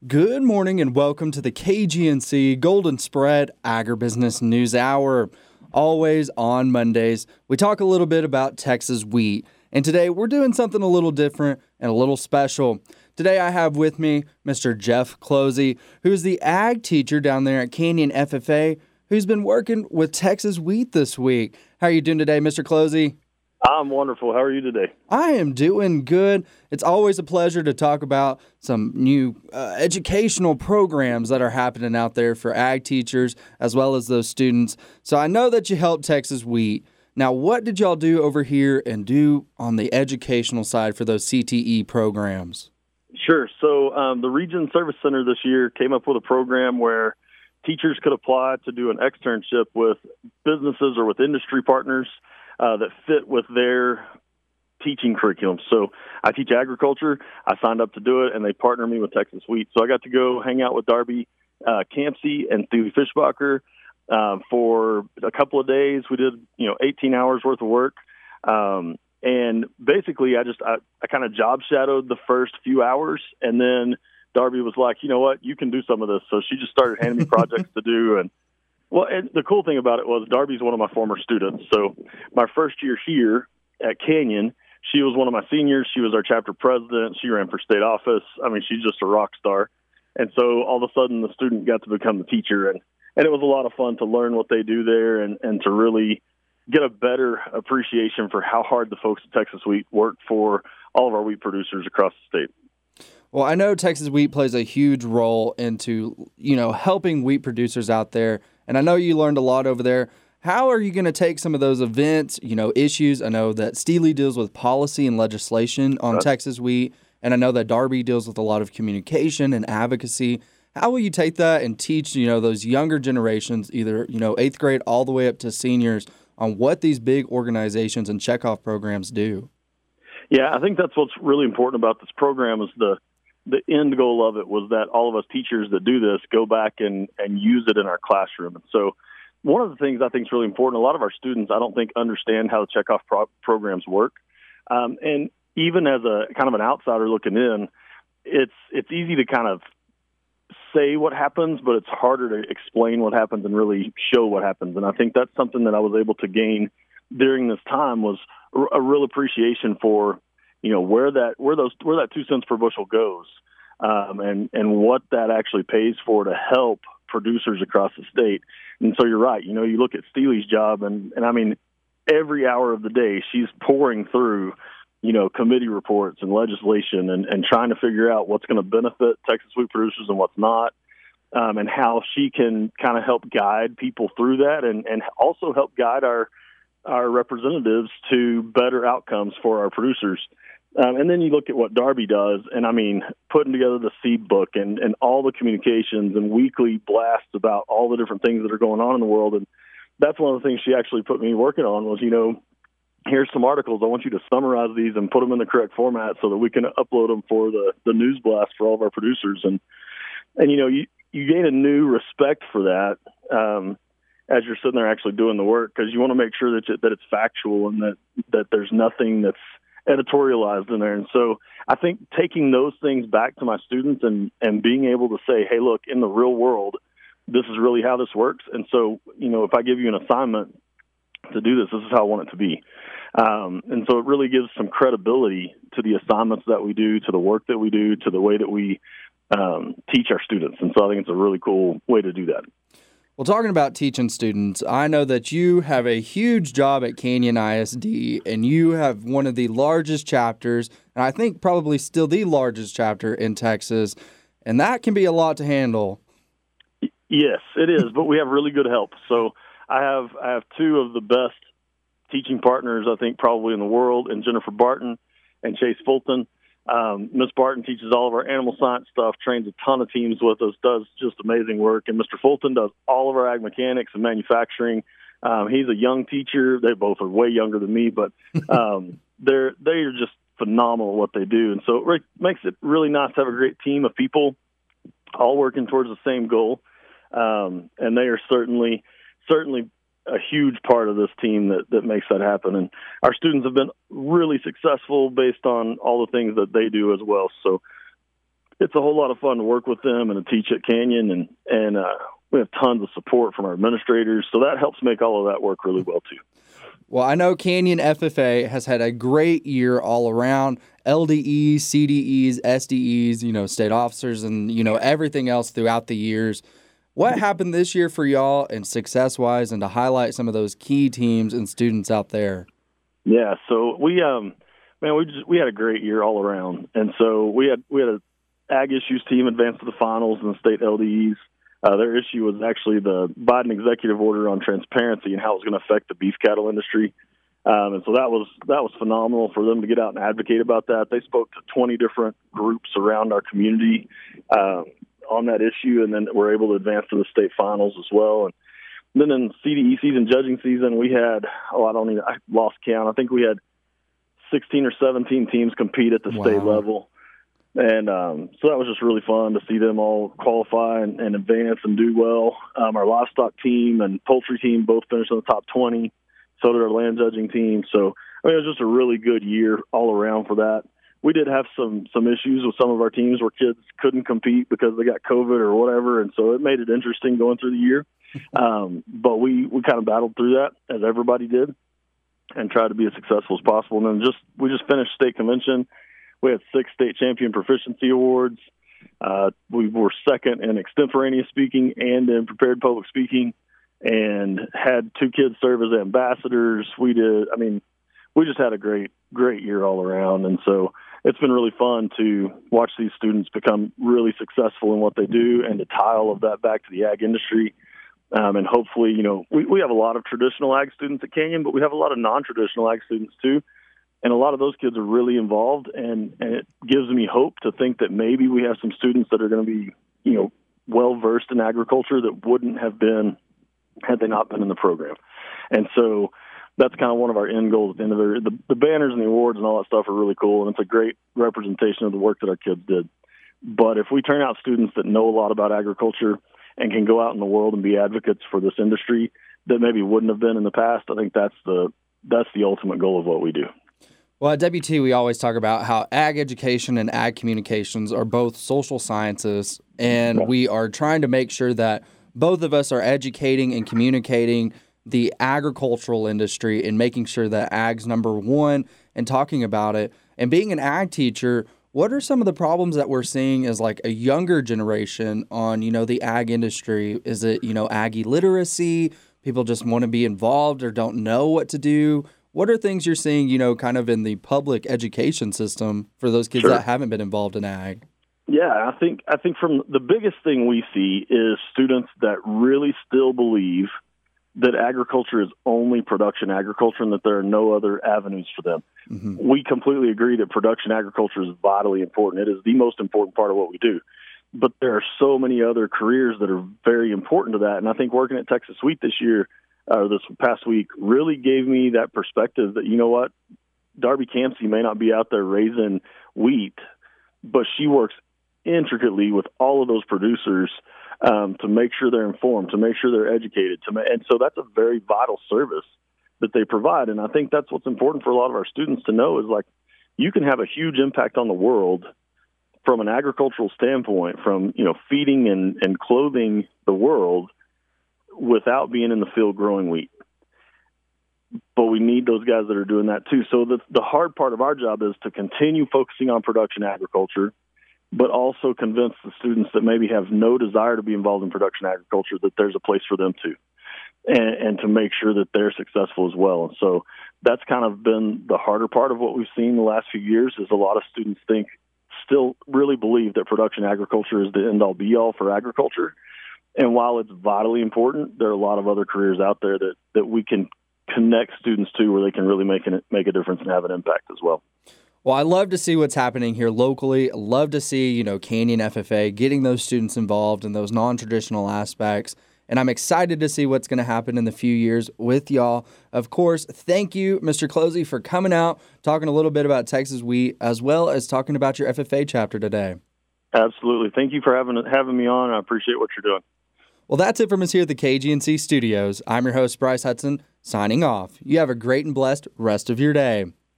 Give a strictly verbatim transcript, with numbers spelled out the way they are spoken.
Good morning and welcome to the K G N C Golden Spread Agribusiness News Hour. Always on Mondays, we talk a little bit about Texas wheat. And today we're doing something a little different and a little special. Today I have with me Mister Jeff Closey, who's the ag teacher down there at Canyon F F A, who's been working with Texas wheat this week. How are you doing today, Mister Closey? I'm wonderful. How are you today? I am doing good. It's always a pleasure to talk about some new uh, educational programs that are happening out there for ag teachers as well as those students. So I know that you helped Texas wheat. Now, what did y'all do over here and do on the educational side for those C T E programs? Sure. So um, the Region Service Center this year came up with a program where teachers could apply to do an externship with businesses or with industry partners Uh, that fit with their teaching curriculum. So I teach agriculture. I signed up to do it, and they partner me with Texas Wheat. So I got to go hang out with Darby uh, Campsey and Thule Fishbacher uh, for a couple of days. We did, you know, eighteen hours worth of work. Um, and basically, I just I, I kind of job shadowed the first few hours, and then Darby was like, you know what, you can do some of this. So she just started handing me projects to do, and Well, and the cool thing about it was Darby's one of my former students. So my first year here at Canyon, she was one of my seniors. She was our chapter president. She ran for state office. I mean, she's just a rock star. And so all of a sudden the student got to become the teacher. And, and it was a lot of fun to learn what they do there and, and to really get a better appreciation for how hard the folks at Texas Wheat work for all of our wheat producers across the state. Well, I know Texas Wheat plays a huge role into, you know, helping wheat producers out there. And I know you learned a lot over there. How are you going to take some of those events, you know, issues? I know that Steely deals with policy and legislation on right. Texas wheat, and I know that Darby deals with a lot of communication and advocacy. How will you take that and teach, you know, those younger generations, either, you know, eighth grade all the way up to seniors, on what these big organizations and checkoff programs do? Yeah, I think that's what's really important about this program is the the end goal of it was that all of us teachers that do this go back and, and use it in our classroom. And so one of the things I think is really important, a lot of our students, I don't think, understand how the checkoff pro- programs work. Um, and even as a kind of an outsider looking in, it's it's easy to kind of say what happens, but it's harder to explain what happens and really show what happens. And I think that's something that I was able to gain during this time was a real appreciation for, you know, where that where those where that two cents per bushel goes, um, and and what that actually pays for to help producers across the state. And so you're right. You know, you look at Steely's job, and and I mean, every hour of the day she's pouring through, you know, committee reports and legislation, and and trying to figure out what's going to benefit Texas wheat producers and what's not, um, and how she can kind of help guide people through that, and and also help guide our our representatives to better outcomes for our producers. Um, and then you look at what Darby does, and I mean, putting together the seed book and, and all the communications and weekly blasts about all the different things that are going on in the world. And that's one of the things she actually put me working on was, you know, here's some articles. I want you to summarize these and put them in the correct format so that we can upload them for the, the news blast for all of our producers. And, and you know, you, you gain a new respect for that um, as you're sitting there actually doing the work, because you want to make sure that, you, that it's factual and that, that there's nothing that's editorialized in there. And so I think taking those things back to my students and, and being able to say, hey, look, in the real world, this is really how this works. And so, you know, if I give you an assignment to do this, this is how I want it to be. Um, and so it really gives some credibility to the assignments that we do, to the work that we do, to the way that we um, teach our students. And so I think it's a really cool way to do that. Well, talking about teaching students, I know that you have a huge job at Canyon I S D, and you have one of the largest chapters, and I think probably still the largest chapter in Texas, and that can be a lot to handle. Yes, it is, but we have really good help. So I have I have two of the best teaching partners, I think, probably in the world, and Jennifer Barton and Chase Fulton. Um, Miss Barton teaches all of our animal science stuff, trains a ton of teams with us, does just amazing work. And Mister Fulton does all of our ag mechanics and manufacturing. Um, he's a young teacher. They both are way younger than me, but um, they're they are just phenomenal at what they do. And so it re- makes it really nice to have a great team of people all working towards the same goal. Um, and they are certainly certainly a huge part of this team that, that makes that happen. And our students have been really successful based on all the things that they do as well. So it's a whole lot of fun to work with them and to teach at Canyon, and and uh, we have tons of support from our administrators, so that helps make all of that work really well too. Well, I know Canyon F F A has had a great year all around. L D Es, C D Es, S D Es, you know, state officers, and, you know, everything else throughout the years. What happened this year for y'all and success-wise, and to highlight some of those key teams and students out there? Yeah, so we, um, man, we just we had a great year all around, and so we had we had a Ag Issues team advance to the finals in the state L D Es. Uh, their issue was actually the Biden executive order on transparency and how it was going to affect the beef cattle industry. Um, and so that was that was phenomenal for them to get out and advocate about that. They spoke to twenty different groups around our community uh, on that issue, and then were able to advance to the state finals as well. And then in C D E season, judging season, we had, oh, I don't even, I lost count. I think we had sixteen or seventeen teams compete at the Wow. state level. And um, so that was just really fun to see them all qualify and, and advance and do well. Um, our livestock team and poultry team both finished in the top twenty. So did our land judging team. So, I mean, it was just a really good year all around for that. We did have some some issues with some of our teams where kids couldn't compete because they got COVID or whatever, and so it made it interesting going through the year. Um, but we, we kind of battled through that, as everybody did, and tried to be as successful as possible. And then just we just finished state convention. We had six state champion proficiency awards. Uh, we were second in extemporaneous speaking and in prepared public speaking, and had two kids serve as ambassadors. We did, I mean, we just had a great, great year all around. And so it's been really fun to watch these students become really successful in what they do and to tie all of that back to the ag industry. Um, and hopefully, you know, we, we have a lot of traditional ag students at Canyon, but we have a lot of non-traditional ag students too. And a lot of those kids are really involved, and, and it gives me hope to think that maybe we have some students that are going to be, you know, well-versed in agriculture that wouldn't have been had they not been in the program. And so that's kind of one of our end goals at the end of the, the, the banners and the awards and all that stuff are really cool, and it's a great representation of the work that our kids did. But if we turn out students that know a lot about agriculture and can go out in the world and be advocates for this industry that maybe wouldn't have been in the past, I think that's the that's the ultimate goal of what we do. Well, at W T, we always talk about how ag education and ag communications are both social sciences, and Yeah. we are trying to make sure that both of us are educating and communicating the agricultural industry and making sure that ag's number one and talking about it. And being an ag teacher, what are some of the problems that we're seeing as like a younger generation on, you know, the ag industry? Is it, you know, ag illiteracy? People just want to be involved or don't know what to do? What are things you're seeing, you know, kind of in the public education system for those kids Sure. that haven't been involved in ag? Yeah, I think I think from the biggest thing we see is students that really still believe that agriculture is only production agriculture and that there are no other avenues for them. Mm-hmm. We completely agree that production agriculture is vitally important. It is the most important part of what we do. But there are so many other careers that are very important to that. And I think working at Texas Wheat this year, or this past week, really gave me that perspective that, you know what, Darby Campsey may not be out there raising wheat, but she works intricately with all of those producers um, to make sure they're informed, to make sure they're educated. To ma- and so that's a very vital service that they provide. And I think that's what's important for a lot of our students to know is, like, you can have a huge impact on the world from an agricultural standpoint, from, you know, feeding and, and clothing the world without being in the field growing wheat. But we need those guys that are doing that too. So the, the hard part of our job is to continue focusing on production agriculture, but also convince the students that maybe have no desire to be involved in production agriculture that there's a place for them too, and, and to make sure that they're successful as well. And so that's kind of been the harder part of what we've seen the last few years is a lot of students think, still really believe that production agriculture is the end-all be-all for agriculture. And while it's vitally important, there are a lot of other careers out there that, that we can connect students to where they can really make an, make a difference and have an impact as well. Well, I love to see what's happening here locally. I love to see, you know, Canyon F F A getting those students involved in those non-traditional aspects. And I'm excited to see what's going to happen in the few years with y'all. Of course, thank you, Mister Closey, for coming out, talking a little bit about Texas Wheat, as well as talking about your F F A chapter today. Absolutely. Thank you for having having me on. I appreciate what you're doing. Well, that's it from us here at the K G N C studios. I'm your host, Bryce Hudson, signing off. You have a great and blessed rest of your day.